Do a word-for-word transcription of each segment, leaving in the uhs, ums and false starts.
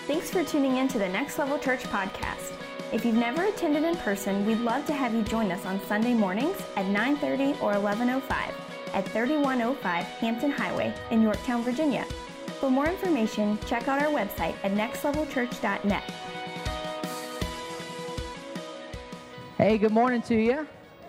Thanks for tuning in to the Next Level Church podcast. If you've never attended in person, we'd love to have you join us on Sunday mornings at nine thirty or eleven oh five at thirty-one oh five Hampton Highway in Yorktown, Virginia. For more information, check out our website at next level church dot net. Hey, good morning to you.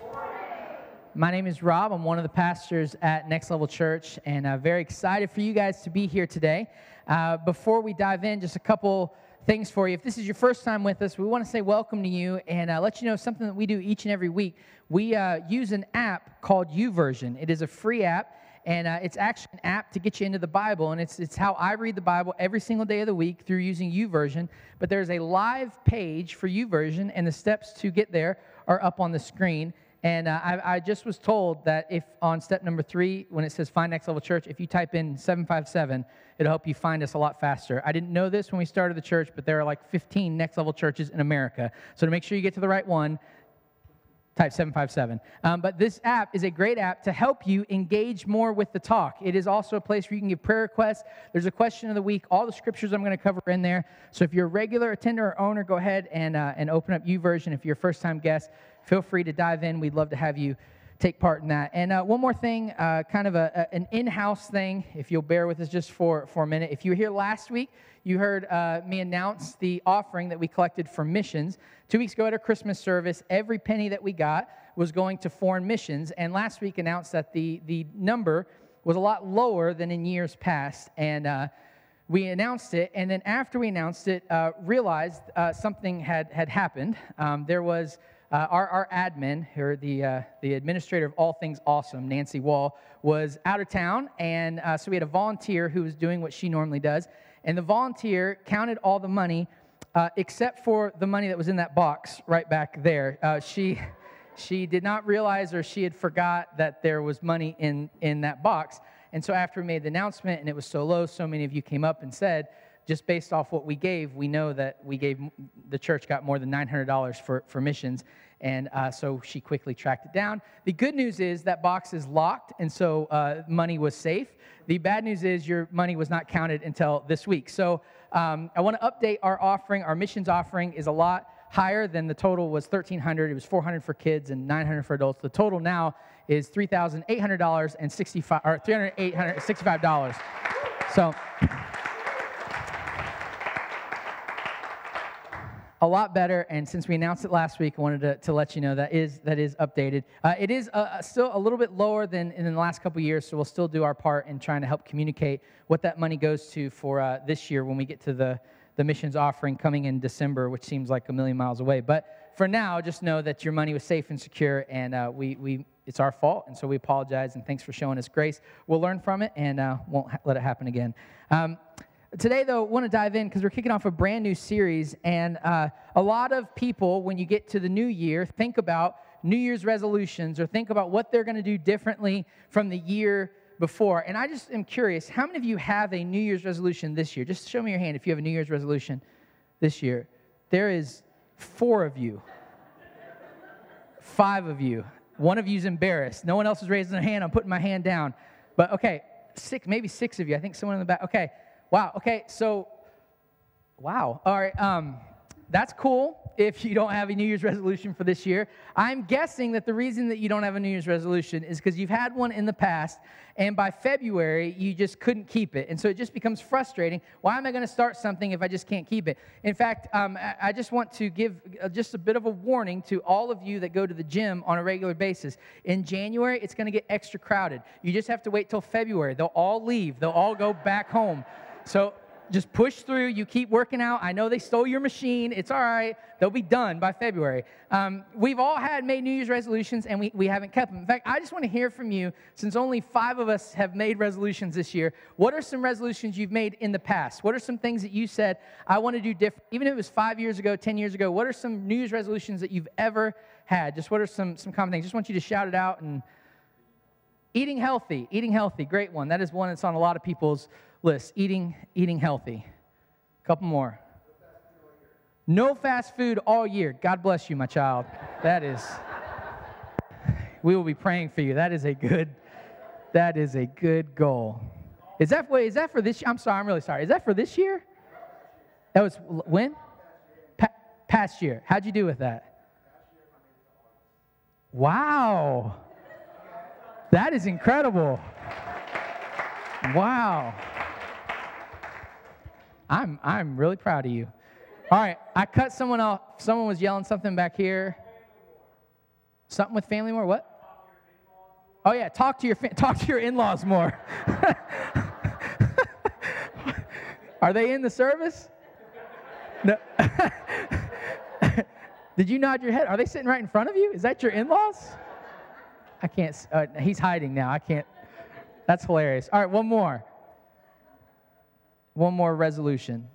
My name is Rob. I'm one of the pastors at Next Level Church, and uh, very excited for you guys to be here today. Uh, before we dive in, just a couple things for you. If this is your first time with us, we want to say welcome to you and uh, let you know something that we do each and every week. We uh, use an app called YouVersion. It is a free app, and uh, it's actually an app to get you into the Bible, and it's it's how I read the Bible every single day of the week through using YouVersion. But there's a live page for YouVersion, and the steps to get there are up on the screen. And uh, I, I just was told that if on step number three, when it says Find Next Level Church, if you type in seven five seven, it'll help you find us a lot faster. I didn't know this when we started the church, but there are like fifteen Next Level churches in America. So to make sure you get to the right one, type seven five seven. Um, but this app is a great app to help you engage more with the talk. It is also a place where you can give prayer requests. There's a question of the week. All the scriptures I'm going to cover in there. So if you're a regular attender or owner, go ahead and uh, and open up YouVersion. If you're a first-time guest, feel free to dive in. We'd love to have you take part in that. And uh, one more thing, uh, kind of a, a, an in-house thing, if you'll bear with us just for, for a minute. If you were here last week, you heard uh, me announce the offering that we collected for missions. Two weeks ago at our Christmas service, every penny that we got was going to foreign missions. And last week announced that the, the number was a lot lower than in years past. And uh, we announced it, and then after we announced it, uh, realized uh, something had, had happened. Um, there was... Uh, our, our admin, or the uh, the administrator of all things awesome, Nancy Wall, was out of town, and uh, so we had a volunteer who was doing what she normally does, and the volunteer counted all the money uh, except for the money that was in that box right back there. Uh, she she did not realize, or she had forgot that there was money in, in that box, and so after we made the announcement, and it was so low, so many of you came up and said, just based off what we gave, we know that we gave, the church got more than nine hundred dollars for, for missions, and uh, so she quickly tracked it down. The good news is that box is locked, and so uh, money was safe. The bad news is your money was not counted until this week. So um, I want to update our offering. Our missions offering is a lot higher than the total was thirteen hundred dollars. It was four hundred dollars for kids and nine hundred dollars for adults. The total now is three thousand eight hundred dollars and sixty-five or three thousand eight hundred sixty-five dollars. So a lot better, and since we announced it last week, I wanted to, to let you know that is that is updated. Uh, it is uh, still a little bit lower than in the last couple of years, so we'll still do our part in trying to help communicate what that money goes to for uh, this year when we get to the, the missions offering coming in December, which seems like a million miles away. But for now, just know that your money was safe and secure, and uh, we we it's our fault, and so we apologize, and thanks for showing us grace. We'll learn from it, and uh, won't ha- let it happen again. Um, Today, though, I want to dive in because we're kicking off a brand new series, and uh, a lot of people, when you get to the new year, think about New Year's resolutions or think about what they're going to do differently from the year before. And I just am curious, how many of you have a New Year's resolution this year? Just show me your hand if you have a New Year's resolution this year. There is four of you, five of you. One of you's embarrassed. No one else is raising their hand. I'm putting my hand down. But, okay, six, maybe six of you. I think someone in the back. Okay. Wow, okay, so, wow. All right, um, that's cool if you don't have a New Year's resolution for this year. I'm guessing that the reason that you don't have a New Year's resolution is because you've had one in the past, and by February, you just couldn't keep it. And so it just becomes frustrating. Why am I going to start something if I just can't keep it? In fact, um, I just want to give just a bit of a warning to all of you that go to the gym on a regular basis. In January, it's going to get extra crowded. You just have to wait till February. They'll all leave. They'll all go back home. So just push through. You keep working out. I know they stole your machine. It's all right. They'll be done by February. Um, we've all had made New Year's resolutions, and we, we haven't kept them. In fact, I just want to hear from you, since only five of us have made resolutions this year. What are some resolutions you've made in the past? What are some things that you said, I want to do different? Even if it was five years ago, ten years ago, what are some New Year's resolutions that you've ever had? Just what are some, some common things? Just want you to shout it out. And eating healthy. Eating healthy. Great one. That is one that's on a lot of people's list. Eating, eating healthy. A couple more. No fast food all year. God bless you, my child. That is, we will be praying for you. That is a good, that is a good goal. Is that, wait, is that for this year? I'm sorry, I'm really sorry. Is that for this year? That was when? Pa- past year. How'd you do with that? Wow. That is incredible. Wow. I'm I'm really proud of you. All right, I cut someone off. Someone was yelling something back here. Something with family more? What? Oh yeah, talk to your fa- talk to your in-laws more. Are they in the service? No. Did you nod your head? Are they sitting right in front of you? Is that your in-laws? I can't. Uh, he's hiding now. I can't. That's hilarious. All right, one more. One more resolution.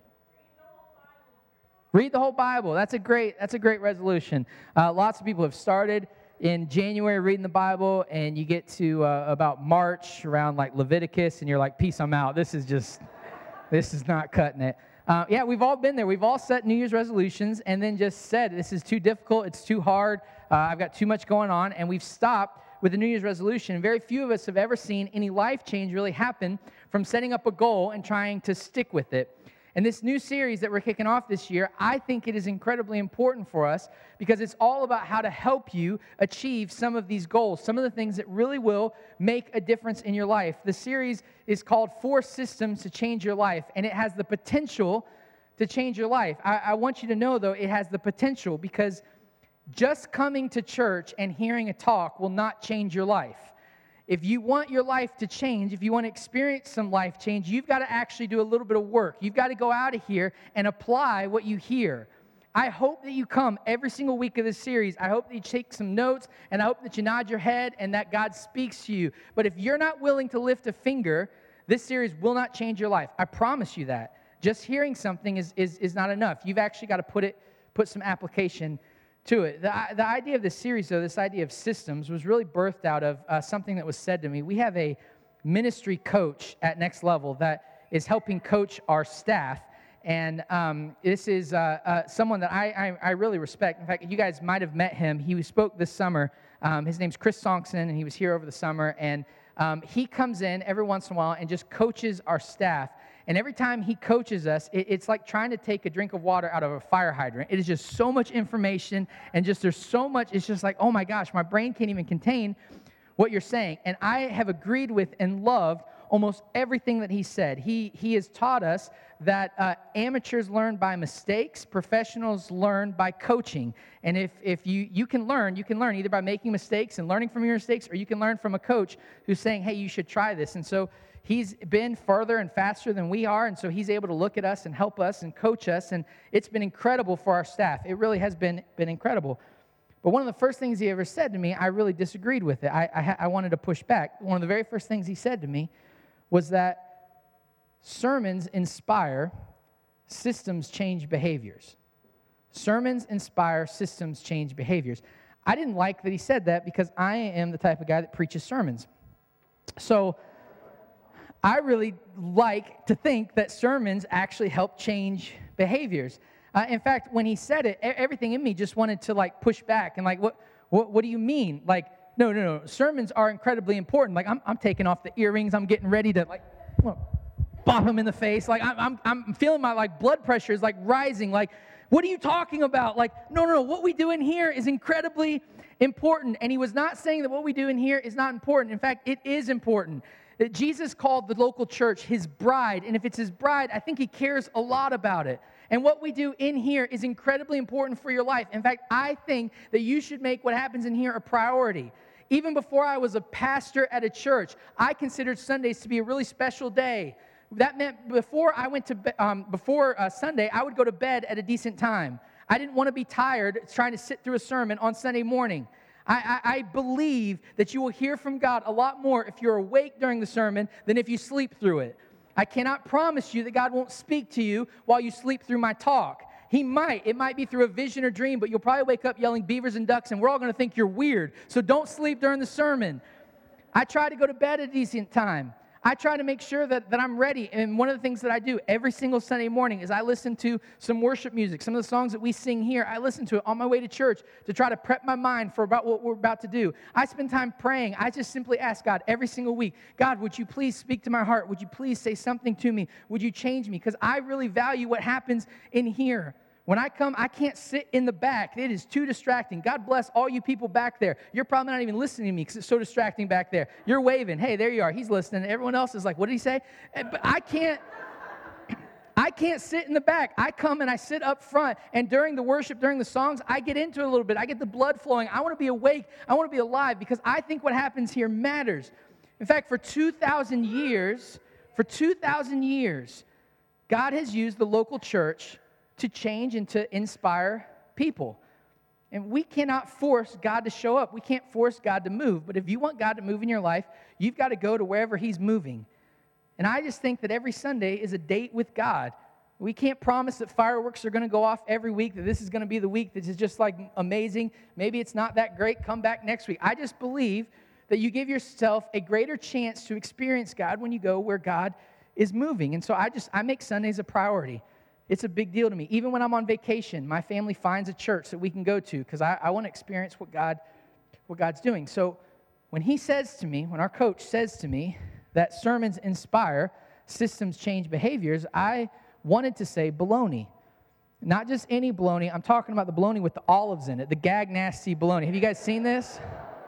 Read the whole Bible. That's a great. That's a great resolution. Uh, lots of people have started in January reading the Bible, and you get to uh, about March around like Leviticus, and you're like, "Peace, I'm out. This is just, this is not cutting it." Uh, yeah, we've all been there. We've all set New Year's resolutions, and then just said, "This is too difficult. It's too hard. Uh, I've got too much going on," and we've stopped with the New Year's resolution. Very few of us have ever seen any life change really happen from setting up a goal and trying to stick with it. And this new series that we're kicking off this year, I think it is incredibly important for us because it's all about how to help you achieve some of these goals, some of the things that really will make a difference in your life. The series is called Four Systems to Change Your Life, and it has the potential to change your life. I, I want you to know, though, it has the potential because just coming to church and hearing a talk will not change your life. If you want your life to change, if you want to experience some life change, you've got to actually do a little bit of work. You've got to go out of here and apply what you hear. I hope that you come every single week of this series. I hope that you take some notes, and I hope that you nod your head and that God speaks to you. But if you're not willing to lift a finger, this series will not change your life. I promise you that. Just hearing something is, is, is not enough. You've actually got to put it, put some application to it. The, the idea of this series, though, this idea of systems, was really birthed out of uh, something that was said to me. We have a ministry coach at Next Level that is helping coach our staff, and um, this is uh, uh, someone that I, I, I really respect. In fact, you guys might have met him. He spoke this summer. Um, his name's Chris Sonkson, and he was here over the summer, and um, he comes in every once in a while and just coaches our staff. And every time he coaches us, it, it's like trying to take a drink of water out of a fire hydrant. It is just so much information, and just there's so much, it's just like, oh my gosh, my brain can't even contain what you're saying. And I have agreed with and loved almost everything that he said. He, he has taught us that uh, amateurs learn by mistakes, professionals learn by coaching. And if, if you, you can learn, you can learn either by making mistakes and learning from your mistakes, or you can learn from a coach who's saying, hey, you should try this. And so he's been further and faster than we are, and so he's able to look at us and help us and coach us, and it's been incredible for our staff. It really has been, been incredible. But one of the first things he ever said to me, I really disagreed with it. I, I, I wanted to push back. One of the very first things he said to me was that sermons inspire, systems change behaviors. Sermons inspire, systems change behaviors. I didn't like that he said that because I am the type of guy that preaches sermons. So I really like to think that sermons actually help change behaviors. Uh, in fact, when he said it, everything in me just wanted to like push back and like, what, what, what do you mean? Like, no, no, no. Sermons are incredibly important. Like, I'm, I'm taking off the earrings. I'm getting ready to like, bop him in the face. Like, I'm, I'm, I'm feeling my like blood pressure is like rising. Like, what are you talking about? Like, no, no, no. What we do in here is incredibly important. And he was not saying that what we do in here is not important. In fact, it is important. That Jesus called the local church his bride, and if it's his bride, I think he cares a lot about it. And what we do in here is incredibly important for your life. In fact, I think that you should make what happens in here a priority. Even before I was a pastor at a church, I considered Sundays to be a really special day. That meant before I went to be- um, before uh, Sunday, I would go to bed at a decent time. I didn't want to be tired trying to sit through a sermon on Sunday morning. I, I, I believe that you will hear from God a lot more if you're awake during the sermon than if you sleep through it. I cannot promise you that God won't speak to you while you sleep through my talk. He might. It might be through a vision or dream, but you'll probably wake up yelling beavers and ducks, and we're all going to think you're weird. So don't sleep during the sermon. I try to go to bed at a decent time. I try to make sure that, that I'm ready. And one of the things that I do every single Sunday morning is I listen to some worship music. Some of the songs that we sing here, I listen to it on my way to church to try to prep my mind for about what we're about to do. I spend time praying. I just simply ask God every single week, God, would you please speak to my heart? Would you please say something to me? Would you change me? Because I really value what happens in here. When I come, I can't sit in the back. It is too distracting. God bless all you people back there. You're probably not even listening to me because it's so distracting back there. You're waving. Hey, there you are. He's listening. Everyone else is like, what did he say? But I can't, I can't sit in the back. I come and I sit up front. And during the worship, during the songs, I get into it a little bit. I get the blood flowing. I want to be awake. I want to be alive because I think what happens here matters. In fact, for two thousand years, for two thousand years, God has used the local church to change and to inspire people. And we cannot force God to show up. We can't force God to move. But if you want God to move in your life, you've got to go to wherever He's moving. And I just think that every Sunday is a date with God. We can't promise that fireworks are going to go off every week, that this is going to be the week that is just like amazing. Maybe it's not that great. Come back next week. I just believe that you give yourself a greater chance to experience God when you go where God is moving. And so I just, I make Sundays a priority. It's a big deal to me. Even when I'm on vacation, my family finds a church that we can go to because I, I want to experience what God, what God's doing. So when he says to me, when our coach says to me that sermons inspire, systems change behaviors, I wanted to say bologna. Not just any bologna. I'm talking about the bologna with the olives in it, the Gag Nasty bologna. Have you guys seen this?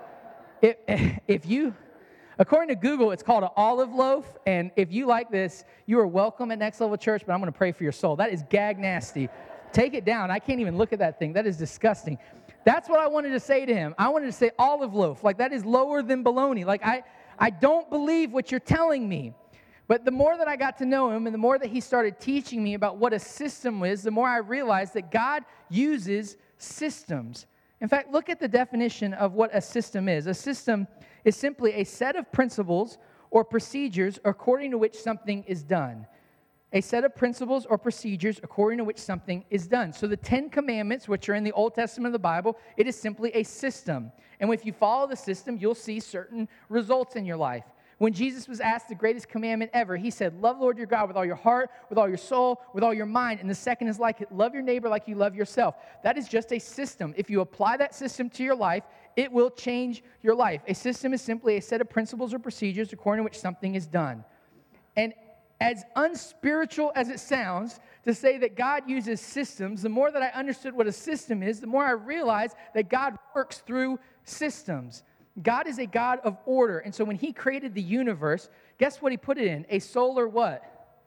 If, if you... According to Google, it's called an olive loaf, and if you like this, you are welcome at Next Level Church, but I'm going to pray for your soul. That is Gag Nasty. Take it down. I can't even look at that thing. That is disgusting. That's what I wanted to say to him. I wanted to say olive loaf. Like, that is lower than bologna. Like, I, I don't believe what you're telling me. But the more that I got to know him and the more that he started teaching me about what a system is, the more I realized that God uses systems. In fact, look at the definition of what a system is. A system is simply a set of principles or procedures according to which something is done. A set of principles or procedures according to which something is done. So the Ten Commandments, which are in the Old Testament of the Bible, it is simply a system. And if you follow the system, you'll see certain results in your life. When Jesus was asked the greatest commandment ever, he said, love Lord your God with all your heart, with all your soul, with all your mind. And the second is like it, love your neighbor like you love yourself. That is just a system. If you apply that system to your life, it will change your life. A system is simply a set of principles or procedures according to which something is done. And as unspiritual as it sounds to say that God uses systems, the more that I understood what a system is, the more I realized that God works through systems. God is a God of order. And so when he created the universe, guess what he put it in? A solar what?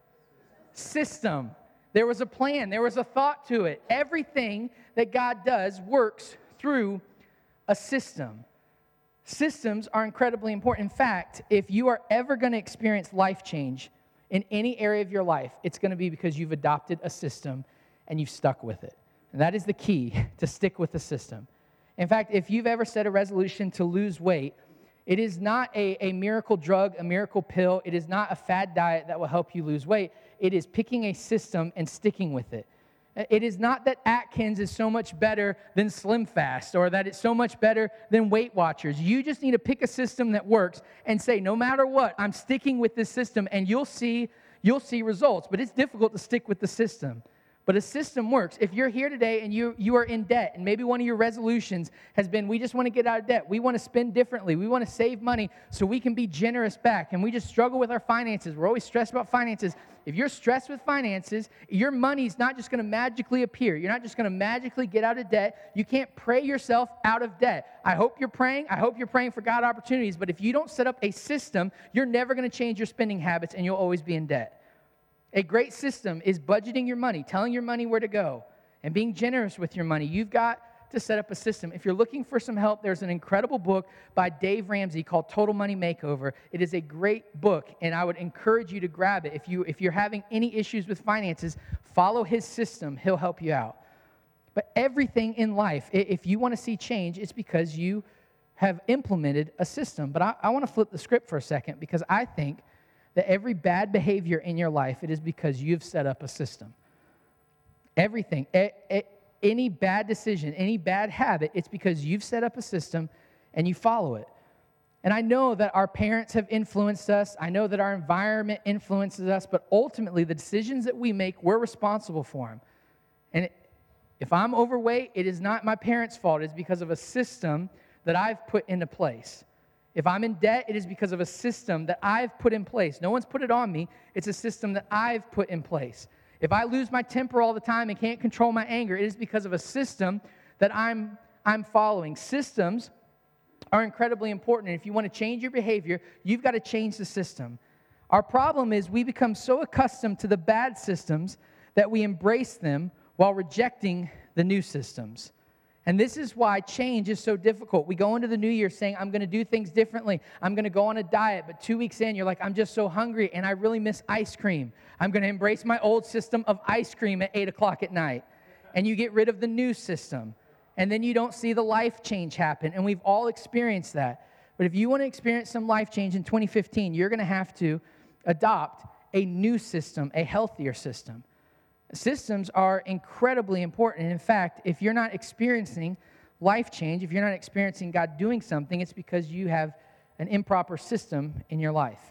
System. There was a plan. There was a thought to it. Everything that God does works through a system. Systems are incredibly important. In fact, if you are ever going to experience life change in any area of your life, it's going to be because you've adopted a system and you've stuck with it. And that is the key, to stick with the system. In fact, if you've ever set a resolution to lose weight, it is not a, a miracle drug, a miracle pill. It is not a fad diet that will help you lose weight. It is picking a system and sticking with it. It is not that Atkins is so much better than Slim Fast or that it's so much better than Weight Watchers. You just need to pick a system that works and say, no matter what, I'm sticking with this system, and you'll see, you'll see results. But it's difficult to stick with the system. But a system works. If you're here today and you, you are in debt, and maybe one of your resolutions has been, we just want to get out of debt. We want to spend differently. We want to save money so we can be generous back. And we just struggle with our finances. We're always stressed about finances. If you're stressed with finances, your money's not just going to magically appear. You're not just going to magically get out of debt. You can't pray yourself out of debt. I hope you're praying. I hope you're praying for God opportunities. But if you don't set up a system, you're never going to change your spending habits, and you'll always be in debt. A great system is budgeting your money, telling your money where to go, and being generous with your money. You've got to set up a system. If you're looking for some help, there's an incredible book by Dave Ramsey called Total Money Makeover. It is a great book, and I would encourage you to grab it. If, you, if you're having any issues with finances, follow his system. He'll help you out. But everything in life, if you want to see change, it's because you have implemented a system. But I, I want to flip the script for a second, because I think that every bad behavior in your life, it is because you've set up a system. Everything, a, a, any bad decision, any bad habit, it's because you've set up a system and you follow it. And I know that our parents have influenced us. I know that our environment influences us, but ultimately the decisions that we make, we're responsible for them. And if I'm overweight, it is not my parents' fault. It is because of a system that I've put into place. If I'm in debt, it is because of a system that I've put in place. No one's put it on me. It's a system that I've put in place. If I lose my temper all the time and can't control my anger, it is because of a system that I'm, I'm following. Systems are incredibly important. And if you want to change your behavior, you've got to change the system. Our problem is we become so accustomed to the bad systems that we embrace them while rejecting the new systems. And this is why change is so difficult. We go into the new year saying, I'm going to do things differently. I'm going to go on a diet. But two weeks in, you're like, I'm just so hungry and I really miss ice cream. I'm going to embrace my old system of ice cream at eight o'clock at night. And you get rid of the new system. And then you don't see the life change happen. And we've all experienced that. But if you want to experience some life change in twenty fifteen, you're going to have to adopt a new system, a healthier system. Systems are incredibly important. And in fact, if you're not experiencing life change, if you're not experiencing God doing something, it's because you have an improper system in your life.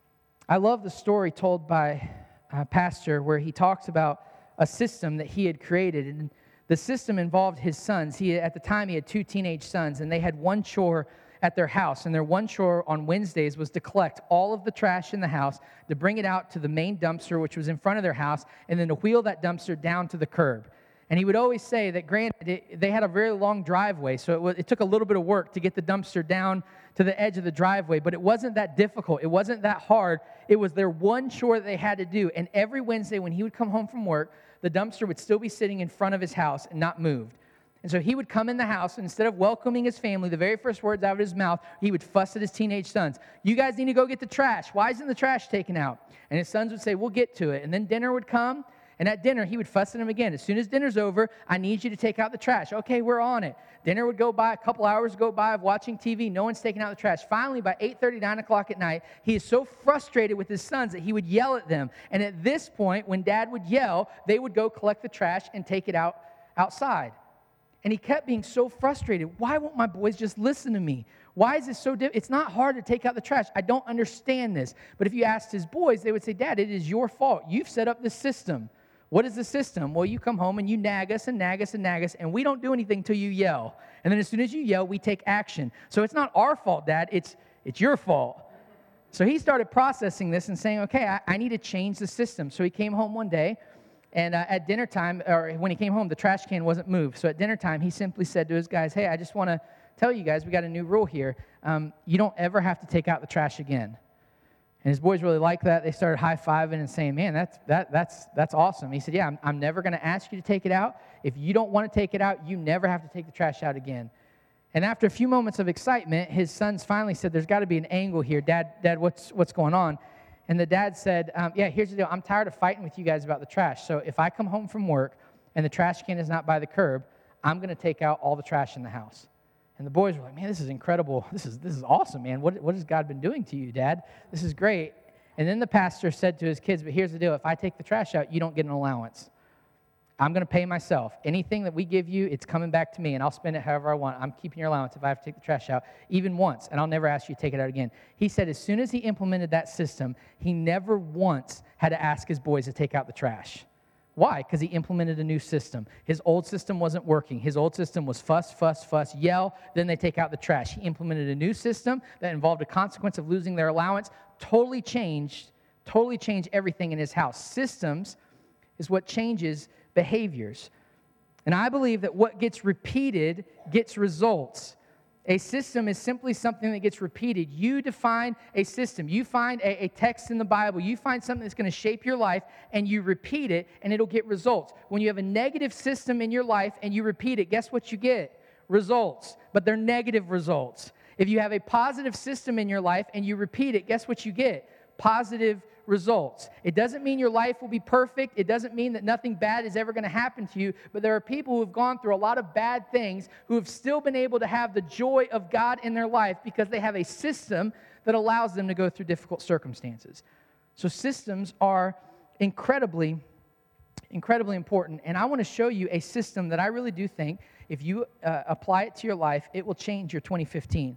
I love the story told by a pastor where he talks about a system that he had created. And the system involved his sons. He, at the time, he had two teenage sons, and they had one chore at their house. And their one chore on Wednesdays was to collect all of the trash in the house, to bring it out to the main dumpster, which was in front of their house, and then to wheel that dumpster down to the curb. And he would always say that, granted, it, they had a very long driveway, so it, was, it took a little bit of work to get the dumpster down to the edge of the driveway, but it wasn't that difficult. It wasn't that hard. It was their one chore that they had to do. And every Wednesday when he would come home from work, the dumpster would still be sitting in front of his house and not moved. And so he would come in the house, and instead of welcoming his family, the very first words out of his mouth, he would fuss at his teenage sons. You guys need to go get the trash. Why isn't the trash taken out? And his sons would say, we'll get to it. And then dinner would come, and at dinner, he would fuss at them again. As soon as dinner's over, I need you to take out the trash. Okay, we're on it. Dinner would go by, a couple hours go by of watching T V. No one's taking out the trash. Finally, by eight thirty, nine o'clock at night, he is so frustrated with his sons that he would yell at them. And at this point, when Dad would yell, they would go collect the trash and take it out outside. And he kept being so frustrated. Why won't my boys just listen to me? Why is this so difficult? It's not hard to take out the trash. I don't understand this. But if you asked his boys, they would say, Dad, it is your fault. You've set up this system. What is the system? Well, you come home and you nag us and nag us and nag us, and we don't do anything until you yell. And then as soon as you yell, we take action. So it's not our fault, Dad. It's, it's your fault. So he started processing this and saying, okay, I, I need to change the system. So he came home one day. And uh, at dinner time, or when he came home, the trash can wasn't moved. So at dinner time, he simply said to his guys, hey, I just want to tell you guys, we got a new rule here. Um, you don't ever have to take out the trash again. And his boys really liked that. They started high-fiving and saying, man, that's that that's that's awesome. He said, yeah, I'm, I'm never going to ask you to take it out. If you don't want to take it out, you never have to take the trash out again. And after a few moments of excitement, his sons finally said, there's got to be an angle here. Dad, Dad, what's what's going on? And the dad said, um, yeah, here's the deal. I'm tired of fighting with you guys about the trash. So if I come home from work and the trash can is not by the curb, I'm going to take out all the trash in the house. And the boys were like, man, this is incredible. This is this is awesome, man. What, what has God been doing to you, Dad? This is great. And then the pastor said to his kids, but here's the deal. If I take the trash out, you don't get an allowance. I'm going to pay myself. Anything that we give you, it's coming back to me, and I'll spend it however I want. I'm keeping your allowance if I have to take the trash out, even once, and I'll never ask you to take it out again. He said as soon as he implemented that system, he never once had to ask his boys to take out the trash. Why? Because he implemented a new system. His old system wasn't working. His old system was fuss, fuss, fuss, yell, then they take out the trash. He implemented a new system that involved a consequence of losing their allowance, totally changed, totally changed everything in his house. Systems is what changes behaviors. And I believe that what gets repeated gets results. A system is simply something that gets repeated. You define a system. You find a, a text in the Bible. You find something that's going to shape your life, and you repeat it, and it'll get results. When you have a negative system in your life and you repeat it, guess what you get? Results. But they're negative results. If you have a positive system in your life and you repeat it, guess what you get? Positive results. It doesn't mean your life will be perfect. It doesn't mean that nothing bad is ever going to happen to you, but there are people who have gone through a lot of bad things who have still been able to have the joy of God in their life because they have a system that allows them to go through difficult circumstances. So systems are incredibly, incredibly important, and I want to show you a system that I really do think if you uh, apply it to your life, it will change your twenty fifteen.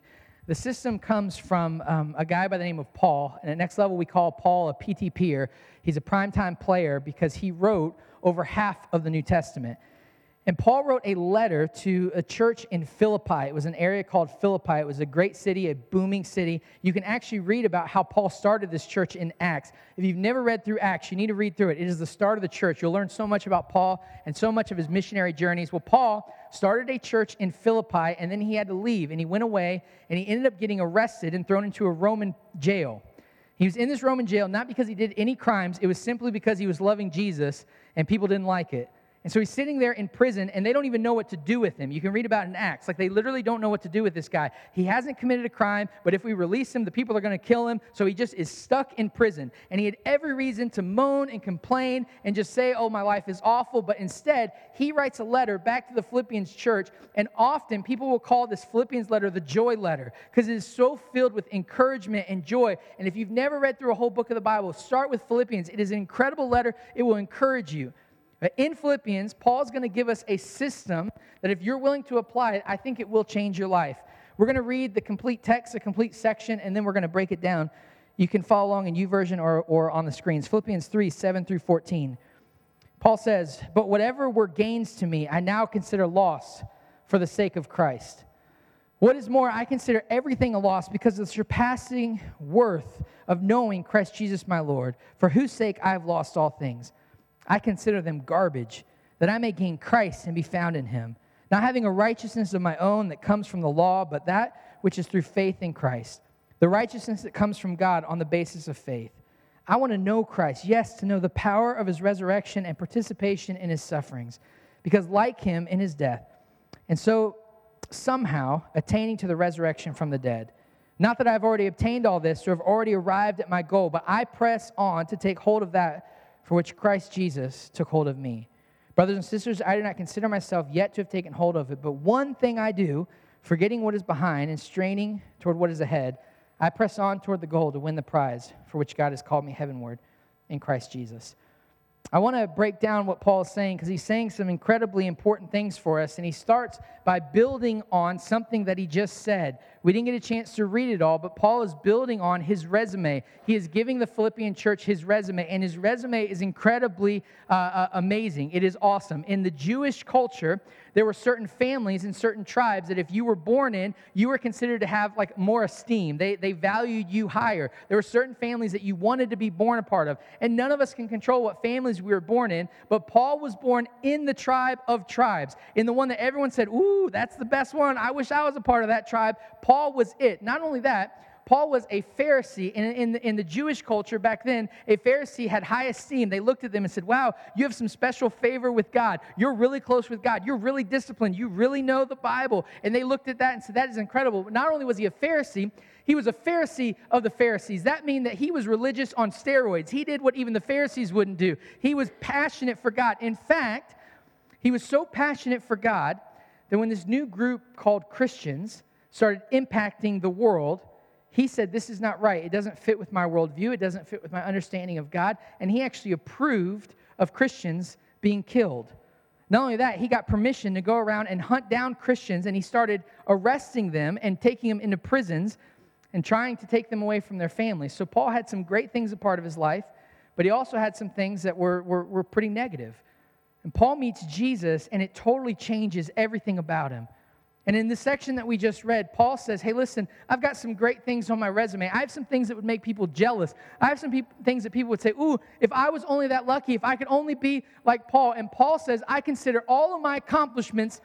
The system comes from um, a guy by the name of Paul, and at Next Level we call Paul a P T P-er. He's a primetime player because he wrote over half of the New Testament. And Paul wrote a letter to a church in Philippi. It was an area called Philippi. It was a great city, a booming city. You can actually read about how Paul started this church in Acts. If you've never read through Acts, you need to read through it. It is the start of the church. You'll learn so much about Paul and so much of his missionary journeys. Well, Paul started a church in Philippi, and then he had to leave, and he went away, and he ended up getting arrested and thrown into a Roman jail. He was in this Roman jail not because he did any crimes. It was simply because he was loving Jesus, and people didn't like it. And so he's sitting there in prison, and they don't even know what to do with him. You can read about it in Acts. Like, they literally don't know what to do with this guy. He hasn't committed a crime, but if we release him, the people are going to kill him. So he just is stuck in prison. And he had every reason to moan and complain and just say, oh, my life is awful. But instead, he writes a letter back to the Philippians church, and often people will call this Philippians letter the joy letter because it is so filled with encouragement and joy. And if you've never read through a whole book of the Bible, start with Philippians. It is an incredible letter. It will encourage you. In Philippians, Paul's going to give us a system that if you're willing to apply it, I think it will change your life. We're going to read the complete text, the complete section, and then we're going to break it down. You can follow along in YouVersion or, or on the screens. Philippians three, seven through fourteen. Paul says, "But whatever were gains to me, I now consider loss for the sake of Christ. What is more, I consider everything a loss because of the surpassing worth of knowing Christ Jesus my Lord, for whose sake I have lost all things. I consider them garbage, that I may gain Christ and be found in him, not having a righteousness of my own that comes from the law, but that which is through faith in Christ, the righteousness that comes from God on the basis of faith. I want to know Christ, yes, to know the power of his resurrection and participation in his sufferings, because like him in his death, and so somehow attaining to the resurrection from the dead. Not that I've already obtained all this or have already arrived at my goal, but I press on to take hold of that for which Christ Jesus took hold of me. Brothers and sisters, I do not consider myself yet to have taken hold of it, but one thing I do, forgetting what is behind and straining toward what is ahead, I press on toward the goal to win the prize for which God has called me heavenward in Christ Jesus." I want to break down what Paul is saying because he's saying some incredibly important things for us, and he starts by building on something that he just said. We didn't get a chance to read it all, but Paul is building on his resume. He is giving the Philippian church his resume, and his resume is incredibly uh, uh, amazing. It is awesome. In the Jewish culture, there were certain families and certain tribes that if you were born in, you were considered to have like more esteem. They, they valued you higher. There were certain families that you wanted to be born a part of, and none of us can control what families we were born in, but Paul was born in the tribe of tribes, in the one that everyone said, ooh, that's the best one. I wish I was a part of that tribe. Paul was it. Not only that, Paul was a Pharisee. In, in, the, in the Jewish culture back then, a Pharisee had high esteem. They looked at them and said, wow, you have some special favor with God. You're really close with God. You're really disciplined. You really know the Bible. And they looked at that and said, that is incredible. But not only was he a Pharisee, he was a Pharisee of the Pharisees. That means that he was religious on steroids. He did what even the Pharisees wouldn't do. He was passionate for God. In fact, he was so passionate for God that when this new group called Christians started impacting the world, he said, this is not right. It doesn't fit with my worldview. It doesn't fit with my understanding of God. And he actually approved of Christians being killed. Not only that, he got permission to go around and hunt down Christians, and he started arresting them and taking them into prisons and trying to take them away from their families. So Paul had some great things a part of his life, but he also had some things that were, were, were pretty negative. And Paul meets Jesus, and it totally changes everything about him. And in the section that we just read, Paul says, hey, listen, I've got some great things on my resume. I have some things that would make people jealous. I have some pe- things that people would say, ooh, if I was only that lucky, if I could only be like Paul. And Paul says, I consider all of my accomplishments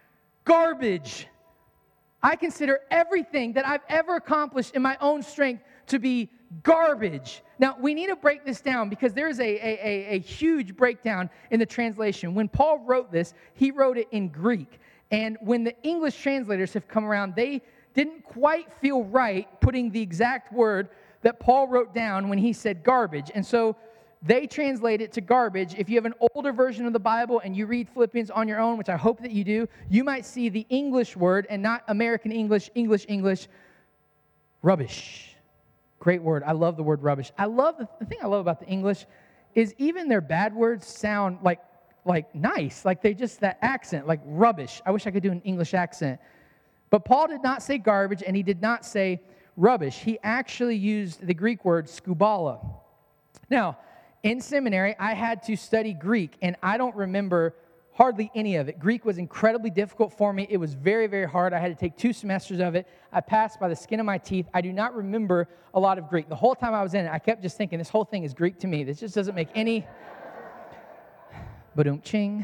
garbage. I consider everything that I've ever accomplished in my own strength to be garbage. Now, we need to break this down because there is a, a, a, a huge breakdown in the translation. When Paul wrote this, he wrote it in Greek. And when the English translators have come around, they didn't quite feel right putting the exact word that Paul wrote down when he said garbage. And so they translate it to garbage. If you have an older version of the Bible and you read Philippians on your own, which I hope that you do, you might see the English word and not American English, English, English, rubbish. Great word. I love the word rubbish. I love the, the thing I love about the English is even their bad words sound like like nice, like they just, that accent, like rubbish. I wish I could do an English accent. But Paul did not say garbage, and he did not say rubbish. He actually used the Greek word skubala. Now, in seminary, I had to study Greek, and I don't remember hardly any of it. Greek was incredibly difficult for me. It was very, very hard. I had to take two semesters of it. I passed by the skin of my teeth. I do not remember a lot of Greek. The whole time I was in it, I kept just thinking, this whole thing is Greek to me. This just doesn't make any... Ba-dum-ching.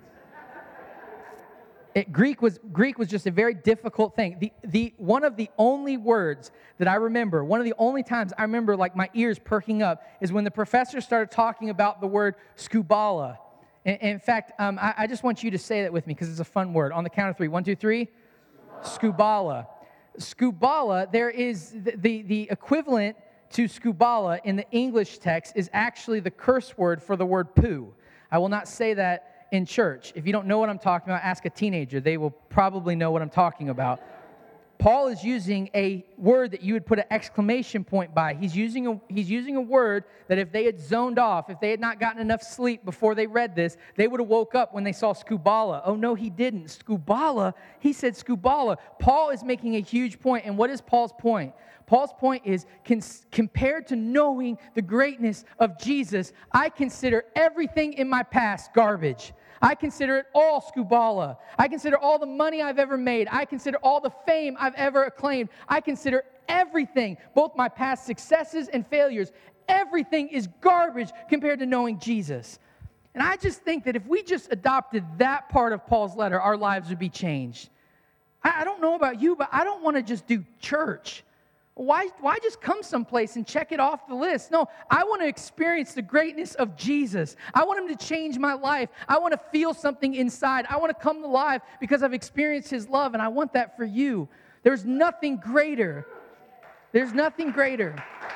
It, Greek was Greek was just a very difficult thing. The the one of the only words that I remember, one of the only times I remember like my ears perking up is when the professor started talking about the word skubala. In, in fact, um, I, I just want you to say that with me because it's a fun word. On the count of three, one, two, three. Skubala. Skubala. There is the, the the equivalent to skubala in the English text is actually the curse word for the word poo. I will not say that in church. If you don't know what I'm talking about, ask a teenager. They will probably know what I'm talking about. Paul is using a word that you would put an exclamation point by. He's using a, he's using a word that if they had zoned off, if they had not gotten enough sleep before they read this, they would have woke up when they saw skubala. Oh, no, he didn't. Skubala? He said skubala. Paul is making a huge point, and what is Paul's point? Paul's point is, compared to knowing the greatness of Jesus, I consider everything in my past garbage. I consider it all skubala. I consider all the money I've ever made. I consider all the fame I've ever acclaimed. I consider everything, both my past successes and failures, everything is garbage compared to knowing Jesus. And I just think that if we just adopted that part of Paul's letter, our lives would be changed. I, I don't know about you, but I don't want to just do church. Why, why just come someplace and check it off the list? No, I want to experience the greatness of Jesus. I want him to change my life. I want to feel something inside. I want to come to life because I've experienced his love, and I want that for you. There's nothing greater. There's nothing greater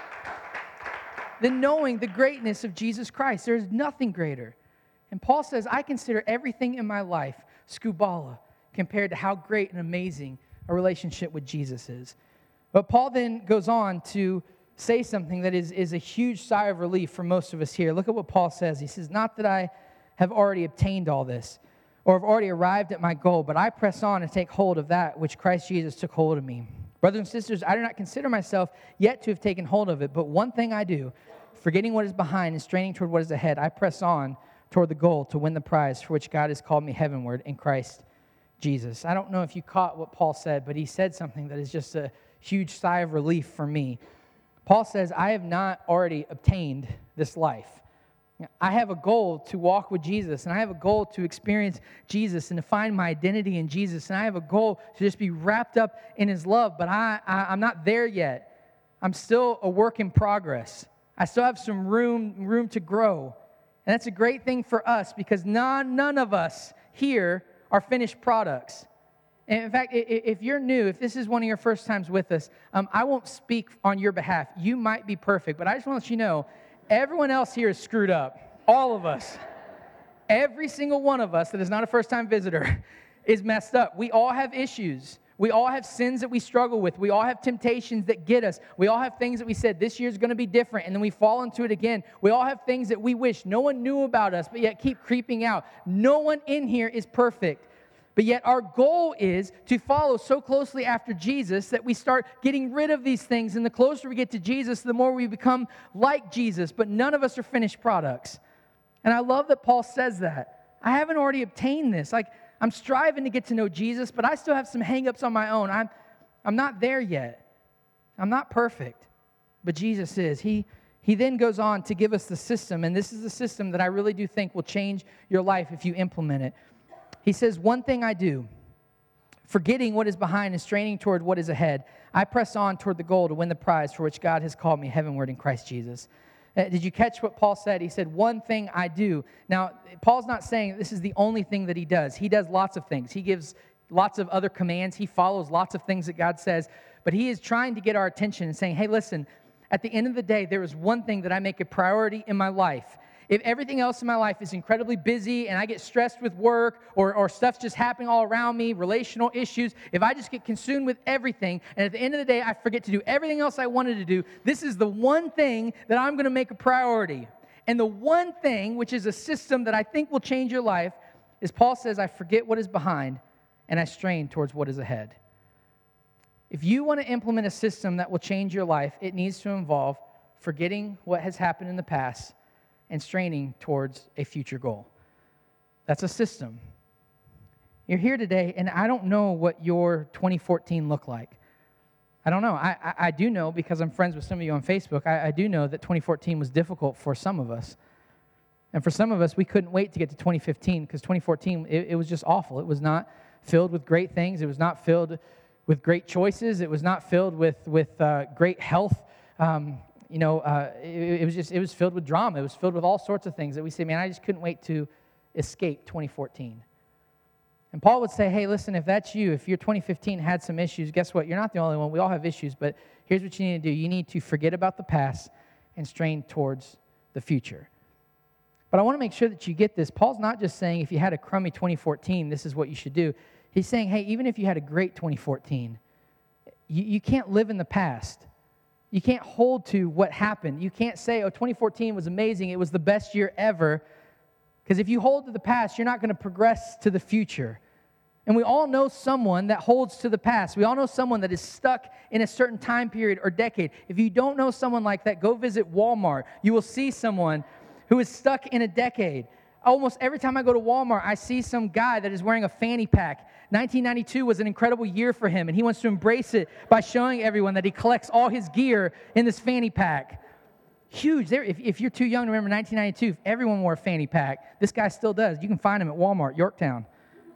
than knowing the greatness of Jesus Christ. There's nothing greater. And Paul says, I consider everything in my life skubala compared to how great and amazing a relationship with Jesus is. But Paul then goes on to say something that is, is a huge sigh of relief for most of us here. Look at what Paul says. He says, not that I have already obtained all this or have already arrived at my goal, but I press on and take hold of that which Christ Jesus took hold of me. Brothers and sisters, I do not consider myself yet to have taken hold of it, but one thing I do, forgetting what is behind and straining toward what is ahead, I press on toward the goal to win the prize for which God has called me heavenward in Christ Jesus. I don't know if you caught what Paul said, but he said something that is just a huge sigh of relief for me. Paul says, I have not already obtained this life. I have a goal to walk with Jesus, and I have a goal to experience Jesus and to find my identity in Jesus, and I have a goal to just be wrapped up in his love, but I, I, I'm not there yet. I'm still a work in progress. I still have some room, room to grow, and that's a great thing for us because none, none of us here are finished products. And in fact, if you're new, if this is one of your first times with us, um, I won't speak on your behalf. You might be perfect, but I just want to let you know, everyone else here is screwed up. All of us. Every single one of us that is not a first-time visitor is messed up. We all have issues. We all have sins that we struggle with. We all have temptations that get us. We all have things that we said, this year's going to be different, and then we fall into it again. We all have things that we wish no one knew about us, but yet keep creeping out. No one in here is perfect. But yet our goal is to follow so closely after Jesus that we start getting rid of these things. And the closer we get to Jesus, the more we become like Jesus. But none of us are finished products. And I love that Paul says that. I haven't already obtained this. Like, I'm striving to get to know Jesus, but I still have some hang-ups on my own. I'm, I'm not there yet. I'm not perfect. But Jesus is. He, he then goes on to give us the system. And this is the system that I really do think will change your life if you implement it. He says, one thing I do, forgetting what is behind and straining toward what is ahead, I press on toward the goal to win the prize for which God has called me heavenward in Christ Jesus. Uh, did you catch what Paul said? He said, one thing I do. Now, Paul's not saying this is the only thing that he does. He does lots of things. He gives lots of other commands. He follows lots of things that God says. But he is trying to get our attention and saying, hey, listen, at the end of the day, there is one thing that I make a priority in my life. If everything else in my life is incredibly busy and I get stressed with work or, or stuff's just happening all around me, relational issues, if I just get consumed with everything and at the end of the day I forget to do everything else I wanted to do, this is the one thing that I'm going to make a priority. And the one thing, which is a system that I think will change your life, is Paul says, I forget what is behind and I strain towards what is ahead. If you want to implement a system that will change your life, it needs to involve forgetting what has happened in the past and straining towards a future goal. That's a system. You're here today, and I don't know what your twenty fourteen looked like. I don't know. I, I, I do know, because I'm friends with some of you on Facebook, I, I do know that twenty fourteen was difficult for some of us. And for some of us, we couldn't wait to get to twenty fifteen, because twenty fourteen, it, it was just awful. It was not filled with great things. It was not filled with great choices. It was not filled with, with uh, great health. Um, you know, uh, it, it was just, it was filled with drama. It was filled with all sorts of things that we say, man, I just couldn't wait to escape twenty fourteen. And Paul would say, hey, listen, if that's you, if your twenty fifteen had some issues, guess what? You're not the only one. We all have issues, but here's what you need to do. You need to forget about the past and strain towards the future. But I want to make sure that you get this. Paul's not just saying if you had a crummy twenty fourteen, this is what you should do. He's saying, hey, even if you had a great twenty fourteen, you, you can't live in the past. You can't hold to what happened. You can't say, oh, twenty fourteen was amazing. It was the best year ever. Because if you hold to the past, you're not going to progress to the future. And we all know someone that holds to the past. We all know someone that is stuck in a certain time period or decade. If you don't know someone like that, go visit Walmart. You will see someone who is stuck in a decade. Almost every time I go to Walmart, I see some guy that is wearing a fanny pack. nineteen ninety-two was an incredible year for him, and he wants to embrace it by showing everyone that he collects all his gear in this fanny pack. Huge. There, if, if you're too young to remember nineteen ninety-two, everyone wore a fanny pack. This guy still does. You can find him at Walmart, Yorktown.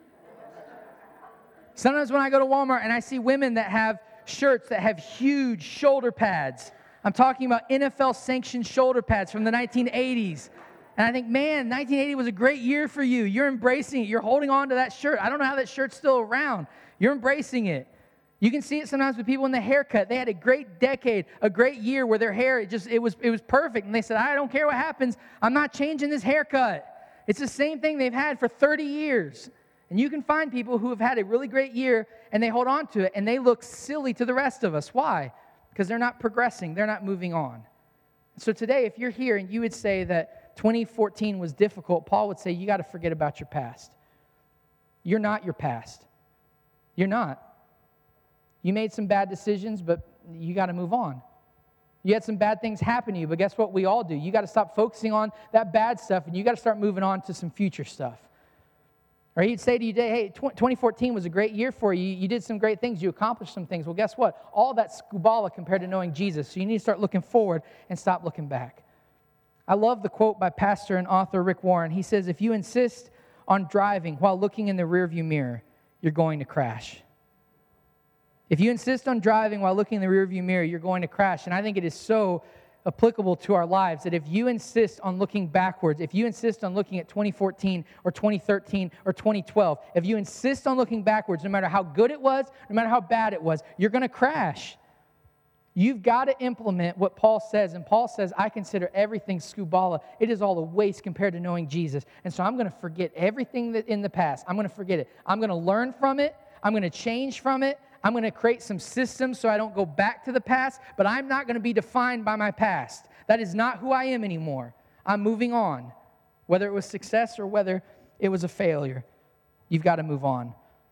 Sometimes when I go to Walmart and I see women that have shirts that have huge shoulder pads, I'm talking about N F L-sanctioned shoulder pads from the nineteen eighties. And I think, man, nineteen eighty was a great year for you. You're embracing it. You're holding on to that shirt. I don't know how that shirt's still around. You're embracing it. You can see it sometimes with people in the haircut. They had a great decade, a great year where their hair, it just, it was, it was perfect. And they said, I don't care what happens. I'm not changing this haircut. It's the same thing they've had for thirty years. And you can find people who have had a really great year, and they hold on to it, and they look silly to the rest of us. Why? Because they're not progressing. They're not moving on. So today, if you're here and you would say that twenty fourteen was difficult, Paul would say you got to forget about your past. You're not your past. You're not. You made some bad decisions, but you got to move on. You had some bad things happen to you, but guess what? We all do. You got to stop focusing on that bad stuff, and you got to start moving on to some future stuff. Or he'd say to you today, hey, twenty fourteen was a great year for you. You did some great things. You accomplished some things. Well, guess what? All that's skubala compared to knowing Jesus. So you need to start looking forward and stop looking back. I love the quote by pastor and author Rick Warren. He says, if you insist on driving while looking in the rearview mirror, you're going to crash. If you insist on driving while looking in the rearview mirror, you're going to crash. And I think it is so applicable to our lives that if you insist on looking backwards, if you insist on looking at twenty fourteen or twenty thirteen or twenty twelve, if you insist on looking backwards, no matter how good it was, no matter how bad it was, you're going to crash. You've got to implement what Paul says. And Paul says, I consider everything skubala. It is all a waste compared to knowing Jesus. And so I'm going to forget everything that in the past. I'm going to forget it. I'm going to learn from it. I'm going to change from it. I'm going to create some systems so I don't go back to the past, but I'm not going to be defined by my past. That is not who I am anymore. I'm moving on. Whether it was success or whether it was a failure, you've got to move on.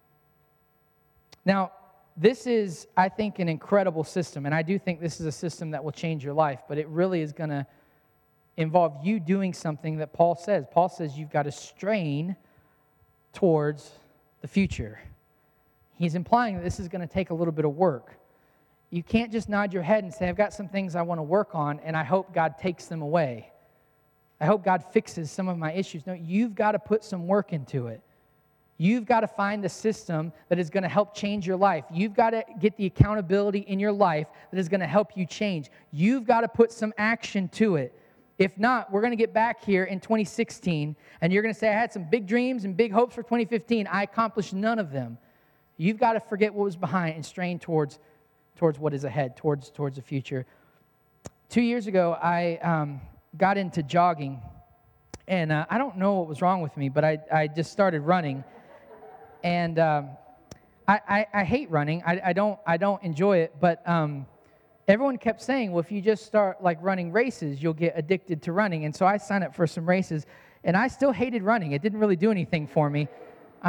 Now, this is, I think, an incredible system, and I do think this is a system that will change your life, but it really is going to involve you doing something that Paul says. Paul says you've got to strain towards the future. He's implying that this is going to take a little bit of work. You can't just nod your head and say, I've got some things I want to work on, and I hope God takes them away. I hope God fixes some of my issues. No, you've got to put some work into it. You've got to find the system that is going to help change your life. You've got to get the accountability in your life that is going to help you change. You've got to put some action to it. If not, we're going to get back here in twenty sixteen, and you're going to say, I had some big dreams and big hopes for twenty fifteen. I accomplished none of them. You've got to forget what was behind and strain towards, towards what is ahead, towards, towards the future. Two years ago, I um, got into jogging, and uh, I don't know what was wrong with me, but I, I just started running. And um, I, I, I hate running. I, I don't I don't enjoy it, but um, everyone kept saying, well, if you just start like running races, you'll get addicted to running. And so I signed up for some races, and I still hated running. It didn't really do anything for me. Um,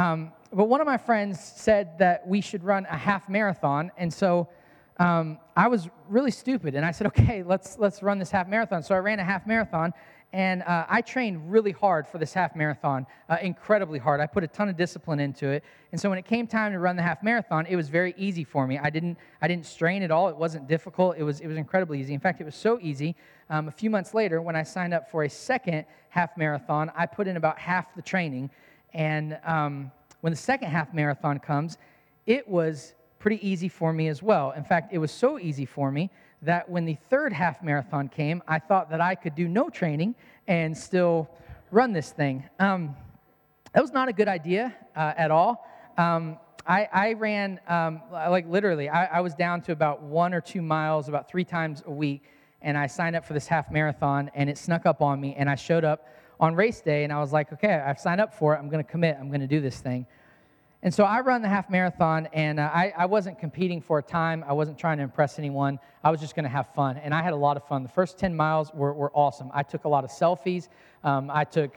but one of my friends said that we should run a half marathon, and so um, I was really stupid, and I said, okay, let's let's run this half marathon. So I ran a half marathon, and uh, I trained really hard for this half marathon, uh, incredibly hard. I put a ton of discipline into it, and so when it came time to run the half marathon, it was very easy for me. I didn't I didn't strain at all. It wasn't difficult. It was it was incredibly easy. In fact, it was so easy. Um, a few months later, when I signed up for a second half marathon, I put in about half the training, and um, when the second half marathon comes, it was pretty easy for me as well. In fact, it was so easy for me that when the third half marathon came, I thought that I could do no training and still run this thing. Um, that was not a good idea uh, at all. Um, I, I ran, um, like literally, I, I was down to about one or two miles about three times a week, and I signed up for this half marathon, and it snuck up on me, and I showed up on race day, and I was like, okay, I've signed up for it. I'm going to commit. I'm going to do this thing. And so I run the half marathon, and uh, I, I wasn't competing for a time. I wasn't trying to impress anyone. I was just going to have fun, and I had a lot of fun. The first ten miles were, were awesome. I took a lot of selfies. Um, I took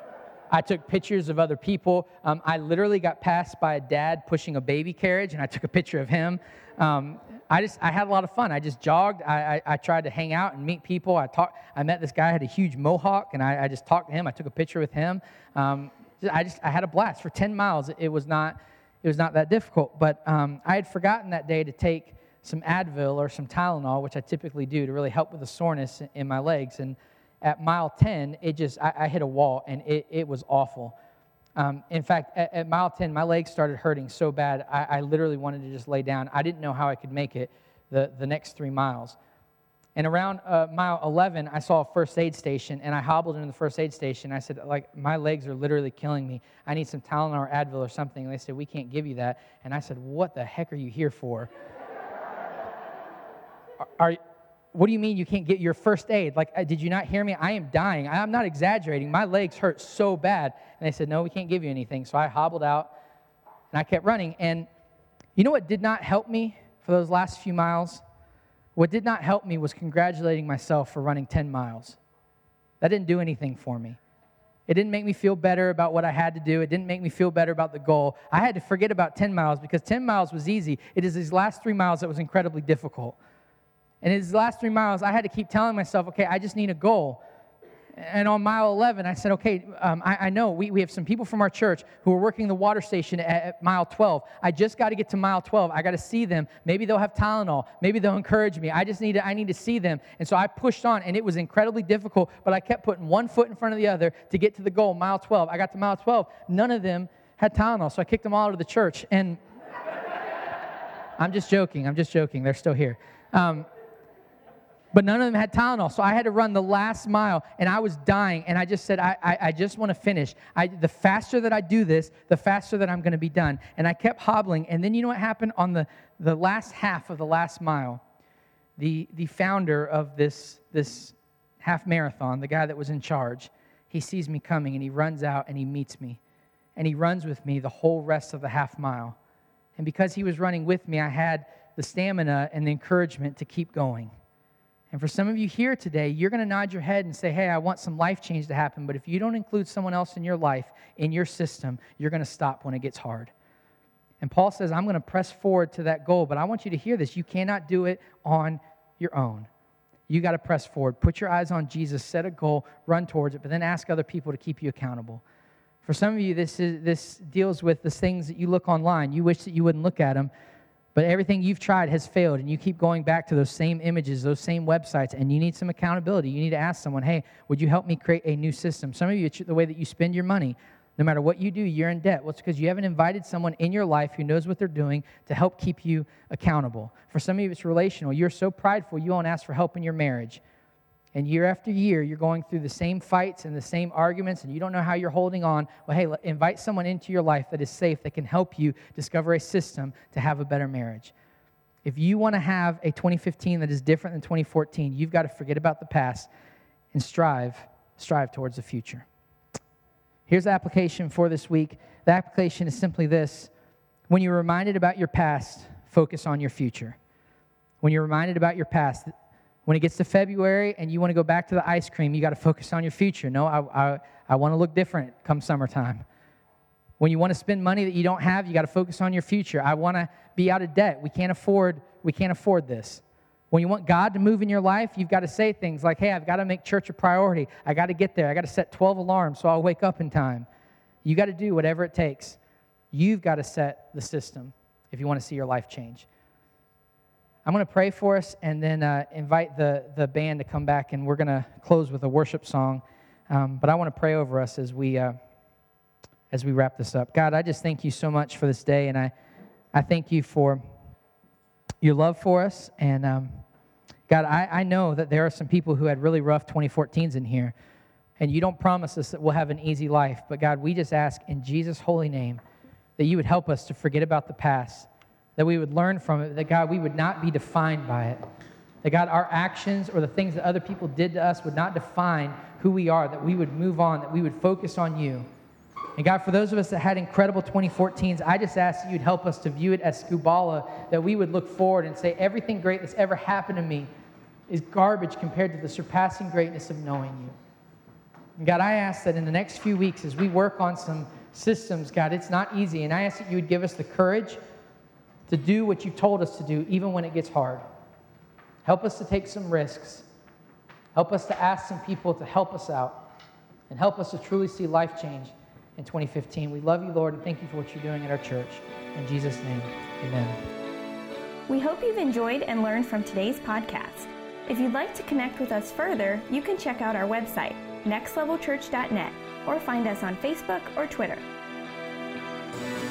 I took pictures of other people. Um, I literally got passed by a dad pushing a baby carriage, and I took a picture of him. Um, I just I had a lot of fun. I just jogged. I, I, I tried to hang out and meet people. I talked. I met this guy who had a huge mohawk, and I, I just talked to him. I took a picture with him. Um, I just I had a blast for ten miles. It was not it was not that difficult. But um, I had forgotten that day to take some Advil or some Tylenol, which I typically do to really help with the soreness in my legs. And at mile ten, it just I, I hit a wall, and it it was awful. Um, in fact, at, at mile ten, my legs started hurting so bad, I, I literally wanted to just lay down. I didn't know how I could make it the the next three miles. And around uh, mile eleven, I saw a first aid station, and I hobbled into the first aid station. I said, like, my legs are literally killing me. I need some Tylenol or Advil or something. And they said, we can't give you that. And I said, what the heck are you here for? are, are What do you mean you can't get your first aid? Like, uh, did you not hear me? I am dying. I'm not exaggerating. My legs hurt so bad. And they said, no, we can't give you anything. So I hobbled out, and I kept running. And you know what did not help me for those last few miles? What did not help me was congratulating myself for running ten miles. That didn't do anything for me. It didn't make me feel better about what I had to do. It didn't make me feel better about the goal. I had to forget about ten miles because ten miles was easy. It is these last three miles that was incredibly difficult. And in these last three miles, I had to keep telling myself, okay, I just need a goal. And on mile eleven, I said, okay, um, I, I know we, we have some people from our church who are working the water station at, at mile twelve. I just got to get to mile twelve. I got to see them. Maybe they'll have Tylenol. Maybe they'll encourage me. I just need to, I need to see them. And so I pushed on, and it was incredibly difficult, but I kept putting one foot in front of the other to get to the goal, mile twelve. I got to mile twelve. None of them had Tylenol, so I kicked them all out of the church. And I'm just joking. I'm just joking. They're still here. Um, But none of them had Tylenol, so I had to run the last mile, and I was dying, and I just said, I, I, I just want to finish. I, the faster that I do this, the faster that I'm going to be done. And I kept hobbling, and then you know what happened? On the, the last half of the last mile, the, the founder of this, this half marathon, the guy that was in charge, he sees me coming, and he runs out, and he meets me. And he runs with me the whole rest of the half mile. And because he was running with me, I had the stamina and the encouragement to keep going. And for some of you here today, you're going to nod your head and say, hey, I want some life change to happen. But if you don't include someone else in your life, in your system, you're going to stop when it gets hard. And Paul says, I'm going to press forward to that goal. But I want you to hear this. You cannot do it on your own. You got to press forward. Put your eyes on Jesus. Set a goal. Run towards it. But then ask other people to keep you accountable. For some of you, this is this deals with the things that you look online. You wish that you wouldn't look at them. But everything you've tried has failed, and you keep going back to those same images, those same websites, and you need some accountability. You need to ask someone, hey, would you help me create a new system? Some of you, it's the way that you spend your money. No matter what you do, you're in debt. Well, it's because you haven't invited someone in your life who knows what they're doing to help keep you accountable. For some of you, it's relational. You're so prideful, you won't ask for help in your marriage. And year after year, you're going through the same fights and the same arguments, and you don't know how you're holding on. Well, hey, invite someone into your life that is safe, that can help you discover a system to have a better marriage. If you want to have a twenty fifteen that is different than twenty fourteen, you've got to forget about the past and strive, strive towards the future. Here's the application for this week. The application is simply this. When you're reminded about your past, focus on your future. When you're reminded about your past, when it gets to February and you want to go back to the ice cream, you got to focus on your future. No, I, I, I want to look different come summertime. When you want to spend money that you don't have, you got to focus on your future. I want to be out of debt. We can't afford, we can't afford this. When you want God to move in your life, you've got to say things like, hey, I've got to make church a priority. I got to get there. I got to set twelve alarms so I'll wake up in time. You got to do whatever it takes. You've got to set the system if you want to see your life change. I'm going to pray for us and then uh, invite the, the band to come back, and we're going to close with a worship song. Um, but I want to pray over us as we uh, as we wrap this up. God, I just thank you so much for this day, and I, I thank you for your love for us. And um, God, I, I know that there are some people who had really rough twenty fourteens in here, and you don't promise us that we'll have an easy life. But God, we just ask in Jesus' holy name that you would help us to forget about the past, that we would learn from it, that God, we would not be defined by it. That God, our actions or the things that other people did to us would not define who we are, that we would move on, that we would focus on you. And God, for those of us that had incredible twenty fourteens, I just ask that you'd help us to view it as skubala, that we would look forward and say, everything great that's ever happened to me is garbage compared to the surpassing greatness of knowing you. And God, I ask that in the next few weeks as we work on some systems, God, it's not easy, and I ask that you would give us the courage to do what you've told us to do, even when it gets hard. Help us to take some risks. Help us to ask some people to help us out, and help us to truly see life change in twenty fifteen. We love you, Lord, and thank you for what you're doing at our church. In Jesus' name, amen. We hope you've enjoyed and learned from today's podcast. If you'd like to connect with us further, you can check out our website, next level church dot net, or find us on Facebook or Twitter.